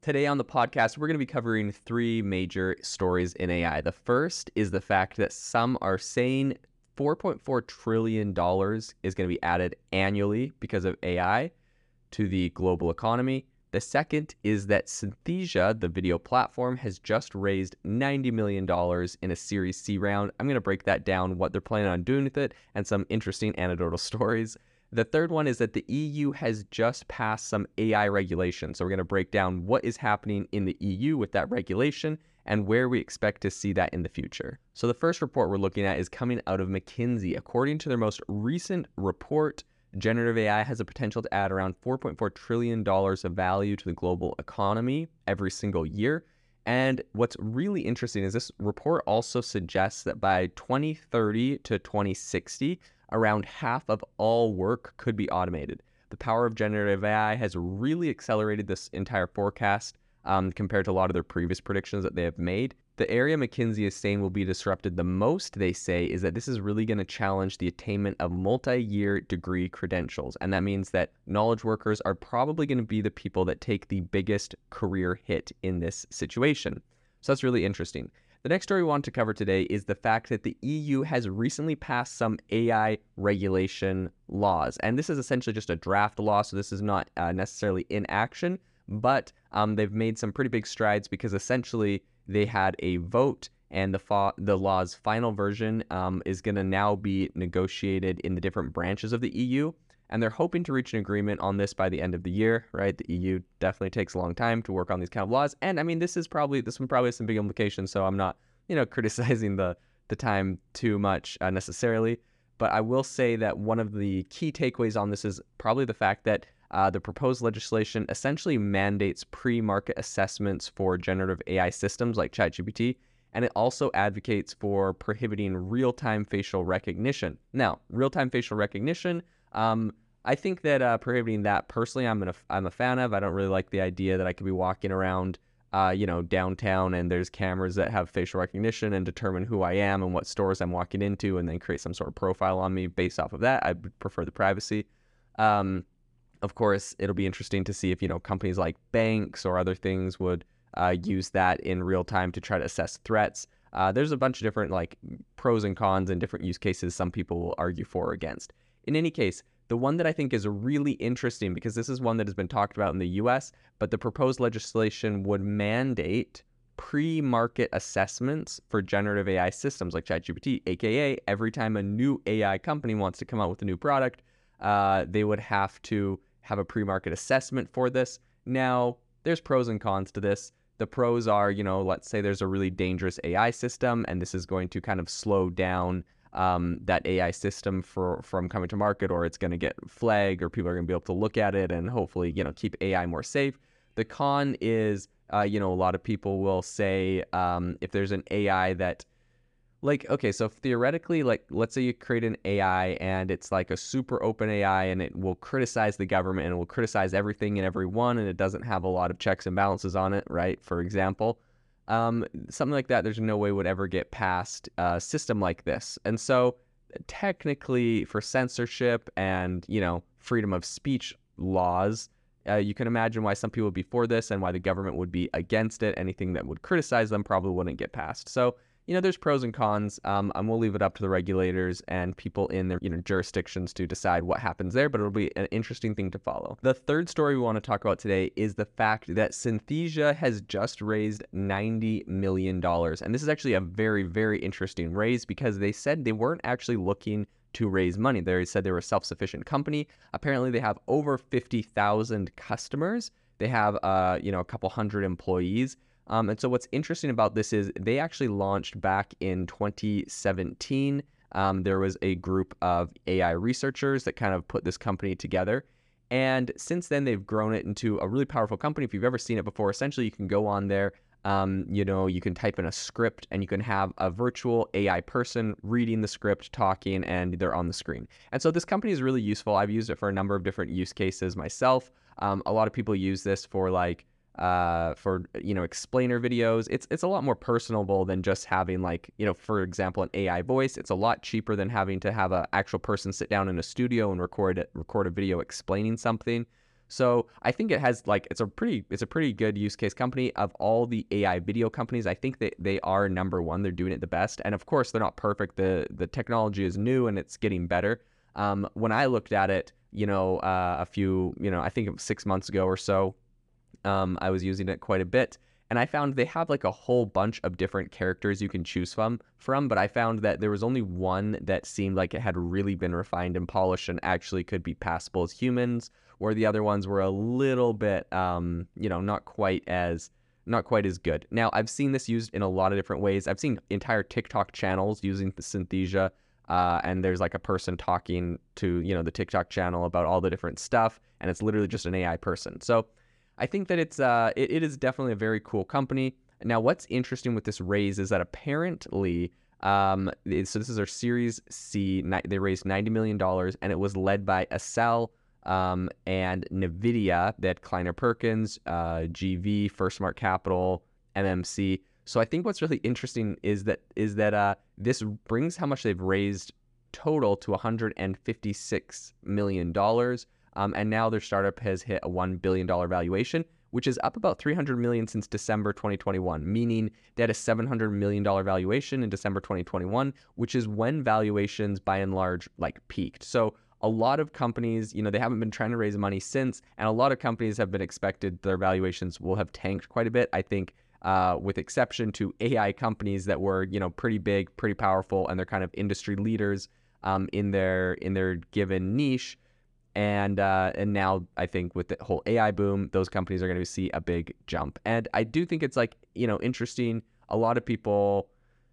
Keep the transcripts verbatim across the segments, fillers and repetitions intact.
Today on the podcast, we're going to be covering three major stories in A I. The first is the fact that some are saying four point four trillion dollars is going to be added annually because of A I to the global economy. The second is that Synthesia, the video platform, has just raised ninety million dollars in a Series C round. I'm going to break that down, what they're planning on doing with it, and some interesting anecdotal stories. The third one is that the E U has just passed some A I regulation. So we're going to break down what is happening in the E U with that regulation and where we expect to see that in the future. So the first report we're looking at is coming out of McKinsey. According to their most recent report, generative A I has the potential to add around four point four trillion dollars of value to the global economy every single year. And what's really interesting is this report also suggests that by twenty thirty to twenty sixty, around half of all work could be automated. The power of generative A I has really accelerated this entire forecast um, compared to a lot of their previous predictions that they have made. The area McKinsey is saying will be disrupted the most, they say, is that this is really going to challenge the attainment of multi-year degree credentials. And that means that knowledge workers are probably going to be the people that take the biggest career hit in this situation. So that's really interesting. The next story we want to cover today is the fact that the E U has recently passed some A I regulation laws. And this is essentially just a draft law, so this is not uh, necessarily in action, but um, they've made some pretty big strides because essentially they had a vote and the fa- the law's final version um, is going to now be negotiated in the different branches of the E U. And they're hoping to reach an agreement on this by the end of the year, right? The E U definitely takes a long time to work on these kind of laws. And I mean, this is probably, this one probably has some big implications. So I'm not, you know, criticizing the, the time too much uh, necessarily. But I will say that one of the key takeaways on this is probably the fact that uh, the proposed legislation essentially mandates pre-market assessments for generative A I systems like ChatGPT. And it also advocates for prohibiting real-time facial recognition. Now, real-time facial recognition, um, I think that uh, prohibiting that personally, I'm a, I'm a fan of. I don't really like the idea that I could be walking around, uh, you know, downtown and there's cameras that have facial recognition and determine who I am and what stores I'm walking into and then create some sort of profile on me based off of that. I prefer the privacy. Um, of course, it'll be interesting to see if, you know, companies like banks or other things would uh, use that in real time to try to assess threats. Uh, there's a bunch of different like pros and cons and different use cases some people will argue for or against. In any case, the one that I think is really interesting, because this is one that has been talked about in the U S, but the proposed legislation would mandate pre-market assessments for generative A I systems like ChatGPT, aka every time a new A I company wants to come out with a new product, uh, they would have to have a pre-market assessment for this. Now, there's pros and cons to this. The pros are, you know, let's say there's a really dangerous A I system, and this is going to kind of slow down um, that A I system for from coming to market, or it's going to get flagged, or people are going to be able to look at it and hopefully, you know, keep A I more safe. The con is, uh, you know, a lot of people will say um, if there's an A I that, like, okay, so theoretically, like, let's say you create an A I and it's like a super open A I and it will criticize the government and it will criticize everything and everyone, and it doesn't have a lot of checks and balances on it, right? For example. Um, something like that, there's no way would ever get past a system like this. And so technically for censorship and, you know, freedom of speech laws, uh, you can imagine why some people would be for this and why the government would be against it. Anything that would criticize them probably wouldn't get passed. So, you know, there's pros and cons, um, and we'll leave it up to the regulators and people in their, you know, jurisdictions to decide what happens there, but it'll be an interesting thing to follow. The third story we want to talk about today is the fact that Synthesia has just raised ninety million dollars. And this is actually a very, very interesting raise because they said they weren't actually looking to raise money. They said they were a self-sufficient company. Apparently, they have over fifty thousand customers. They have, uh, you know, a couple hundred employees. Um, and so what's interesting about this is they actually launched back in twenty seventeen. Um, there was a group of A I researchers that kind of put this company together. And since then, they've grown it into a really powerful company. If you've ever seen it before, essentially you can go on there, um, you know, you can type in a script and you can have a virtual A I person reading the script, talking, and they're on the screen. And so this company is really useful. I've used it for a number of different use cases myself. Um, a lot of people use this for like, uh for you know explainer videos. It's it's a lot more personable than just having, like, you know for example, an A I voice. It's a lot cheaper than having to have an actual person sit down in a studio and record it, record a video explaining something. So I think it has like it's a pretty it's a pretty good use case company. Of all the A I video companies, I think that they are number one. They're doing it the best. And of course, they're not perfect. The the technology is new and it's getting better. Um, when I looked at it, you know, uh, a few, you know, I think it was six months ago or so, um, I was using it quite a bit. And I found they have like a whole bunch of different characters you can choose from, from, but I found that there was only one that seemed like it had really been refined and polished and actually could be passable as humans, where the other ones were a little bit, um, you know, not quite as not quite as good. Now, I've seen this used in a lot of different ways. I've seen entire TikTok channels using the Synthesia, uh, and there's like a person talking to, you know, the TikTok channel about all the different stuff, and it's literally just an A I person. So I think that it's uh, it, it is definitely a very cool company. Now, what's interesting with this raise is that apparently, um, so this is our Series C. They raised ninety million dollars, and it was led by Accel um, and NVIDIA. They had Kleiner Perkins, uh, G V, First Smart Capital, M M C. So I think what's really interesting is that is that uh, this brings how much they've raised total to one hundred fifty-six million dollars. Um, and now their startup has hit a one billion dollars valuation, which is up about three hundred million dollars since December twenty twenty-one, meaning they had a seven hundred million dollars valuation in December twenty twenty-one, which is when valuations by and large like peaked. So a lot of companies, you know, they haven't been trying to raise money since, and a lot of companies have been expected their valuations will have tanked quite a bit. I think uh, with exception to A I companies that were, you know, pretty big, pretty powerful, and they're kind of industry leaders um, in their in their given niche. And uh, and now I think with the whole A I boom, those companies are going to see a big jump. And I do think it's like, you know, interesting. A lot of people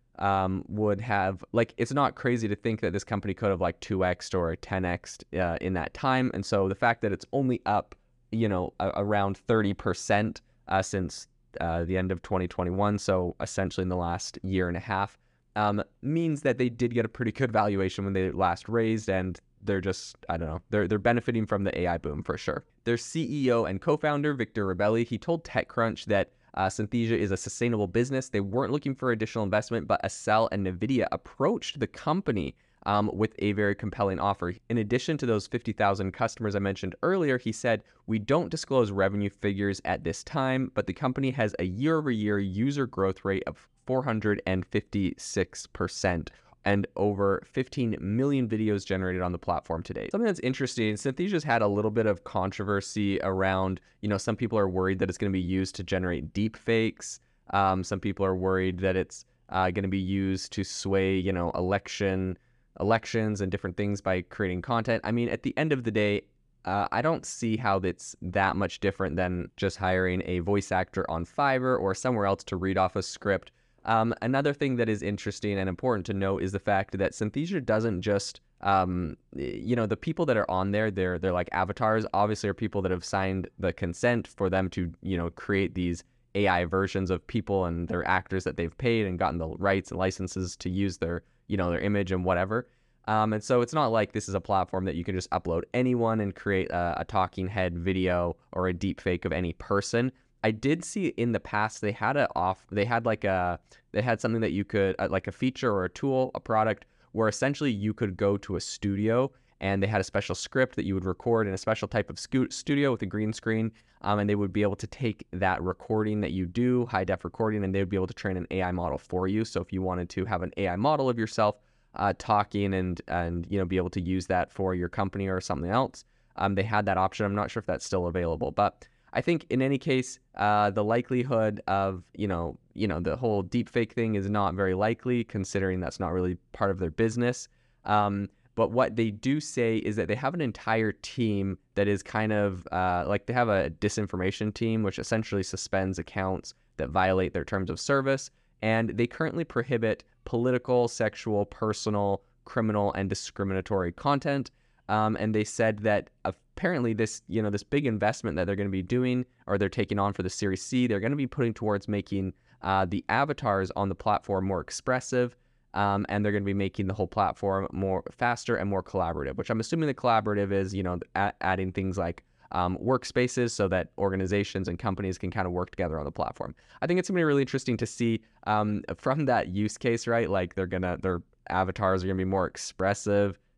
um, would have, like, it's not crazy to think that this company could have like two X'd or ten X'd uh, in that time. And so the fact that it's only up, you know, a- around thirty percent uh, since uh, the end of twenty twenty-one, so essentially in the last year and a half, um, means that they did get a pretty good valuation when they last raised, and they're just, I don't know, they're they're benefiting from the A I boom for sure. Their C E O and co-founder, Victor Rebelli, he told TechCrunch that uh, Synthesia is a sustainable business. They weren't looking for additional investment, but Accel and NVIDIA approached the company um, with a very compelling offer. In addition to those fifty thousand customers I mentioned earlier, he said, "We don't disclose revenue figures at this time, but the company has a year-over-year user growth rate of four hundred fifty-six percent. And over fifteen million videos generated on the platform today." Something that's interesting, Synthesia's had a little bit of controversy around, you know, some people are worried that it's going to be used to generate deep fakes. Um, some people are worried that it's uh, going to be used to sway, you know, election elections and different things by creating content. I mean, at the end of the day, uh, I don't see how that's that much different than just hiring a voice actor on Fiverr or somewhere else to read off a script. Um, another thing that is interesting and important to note is the fact that Synthesia doesn't just, um, you know, the people that are on there, they're they're like avatars, obviously are people that have signed the consent for them to, you know, create these A I versions of people and their actors that they've paid and gotten the rights and licenses to use their, you know, their image and whatever. Um, and so it's not like this is a platform that you can just upload anyone and create a, a talking head video or a deep fake of any person. I did see in the past they had a off they had like a they had something that you could uh, like a feature or a tool, a product where essentially you could go to a studio and they had a special script that you would record in a special type of scu- studio with a green screen, um, and they would be able to take that recording that you do, high def recording, and they would be able to train an A I model for you. So if you wanted to have an A I model of yourself uh, talking and and you know be able to use that for your company or something else, um, they had that option. I'm not sure if that's still available, but I think in any case, uh, the likelihood of, you know, you know, the whole deepfake thing is not very likely, considering that's not really part of their business. Um, but what they do say is that they have an entire team that is kind of uh, like they have a disinformation team, which essentially suspends accounts that violate their terms of service. And they currently prohibit political, sexual, personal, criminal, and discriminatory content. Um, and they said that apparently this, you know, this big investment that they're going to be doing or they're taking on for the Series C, they're going to be putting towards making uh, the avatars on the platform more expressive, um, and they're going to be making the whole platform more faster and more collaborative, which I'm assuming the collaborative is, you know, a- adding things like um, workspaces so that organizations and companies can kind of work together on the platform. I think it's going to be really interesting to see um, from that use case, right? Like they're going to, their avatars are going to be more expressive.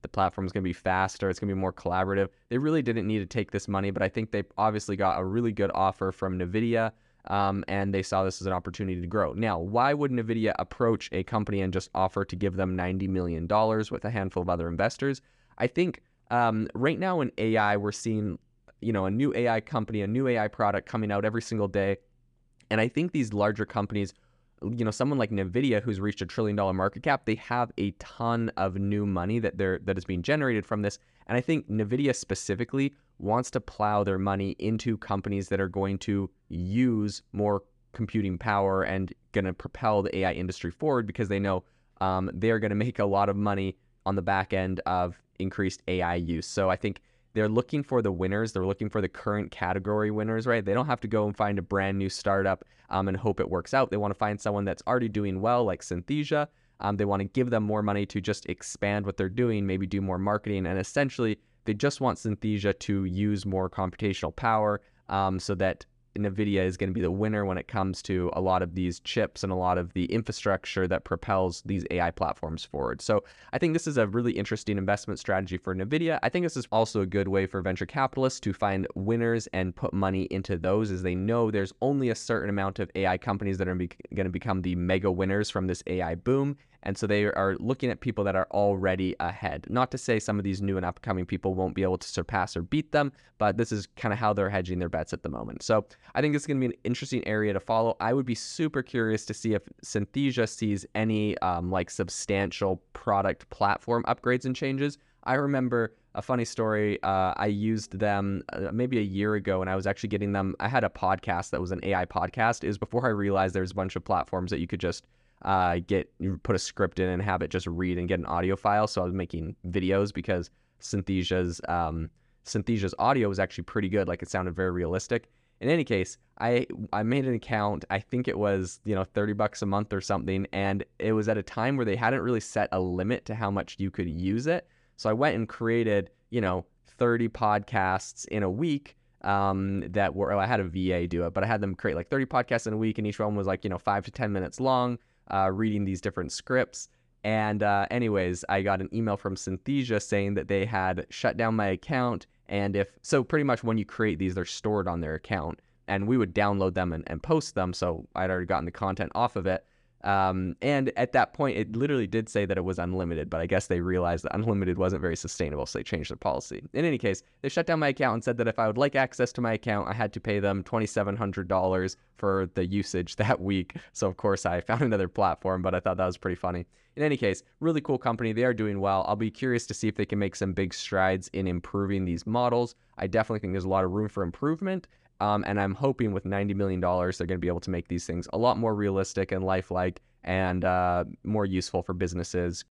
The platform's going to be faster. It's going to be more collaborative. They really didn't need to take this money, but I think they obviously got a really good offer from NVIDIA, um, and they saw this as an opportunity to grow. Now, why would NVIDIA approach a company and just offer to give them ninety million dollars with a handful of other investors? I think um, right now in A I, we're seeing, you know, a new A I company, a new A I product coming out every single day. And I think these larger companies, you know, someone like NVIDIA, who's reached a trillion dollar market cap, they have a ton of new money that they're that is being generated from this. And I think NVIDIA specifically wants to plow their money into companies that are going to use more computing power and going to propel the A I industry forward, because they know um, they're going to make a lot of money on the back end of increased A I use. So I think they're looking for the winners. They're looking for the current category winners, right? They don't have to go and find a brand new startup um, and hope it works out. They want to find someone that's already doing well, like Synthesia. Um, they want to give them more money to just expand what they're doing, maybe do more marketing. And essentially, they just want Synthesia to use more computational power um, so that NVIDIA is going to be the winner when it comes to a lot of these chips and a lot of the infrastructure that propels these A I platforms forward. So I think this is a really interesting investment strategy for NVIDIA. I think this is also a good way for venture capitalists to find winners and put money into those, as they know there's only a certain amount of A I companies that are going to become the mega winners from this A I boom. And so they are looking at people that are already ahead. Not to say some of these new and upcoming people won't be able to surpass or beat them, but this is kind of how they're hedging their bets at the moment. So I think this is going to be an interesting area to follow. I would be super curious to see if Synthesia sees any um, like substantial product platform upgrades and changes. I remember a funny story. Uh, I used them uh, maybe a year ago, and I was actually getting them. I had a podcast that was an A I podcast. It was before I realized there's a bunch of platforms that you could just uh, get, you put a script in and have it just read and get an audio file. So I was making videos because Synthesia's um, Synthesia's audio was actually pretty good. Like, it sounded very realistic. In any case, I I made an account. I think it was, you know, thirty bucks a month or something, and it was at a time where they hadn't really set a limit to how much you could use it. So I went and created, you know, thirty podcasts in a week um, that were, oh, I had a V A do it, but I had them create like thirty podcasts in a week, and each one was like, you know, five to ten minutes long, uh, reading these different scripts. And uh, anyways, I got an email from Synthesia saying that they had shut down my account. And if, so pretty much when you create these, they're stored on their account, and we would download them and, and post them. So I'd already gotten the content off of it. Um, and at that point, it literally did say that it was unlimited, but I guess they realized that unlimited wasn't very sustainable, so they changed their policy. In any case, they shut down my account and said that if I would like access to my account, I had to pay them twenty-seven hundred dollars for the usage that week. So of course, I found another platform, but I thought that was pretty funny. In any case, really cool company. They are doing well. I'll be curious to see if they can make some big strides in improving these models. I definitely think there's a lot of room for improvement. Um, and I'm hoping with ninety million dollars, they're going to be able to make these things a lot more realistic and lifelike and uh, more useful for businesses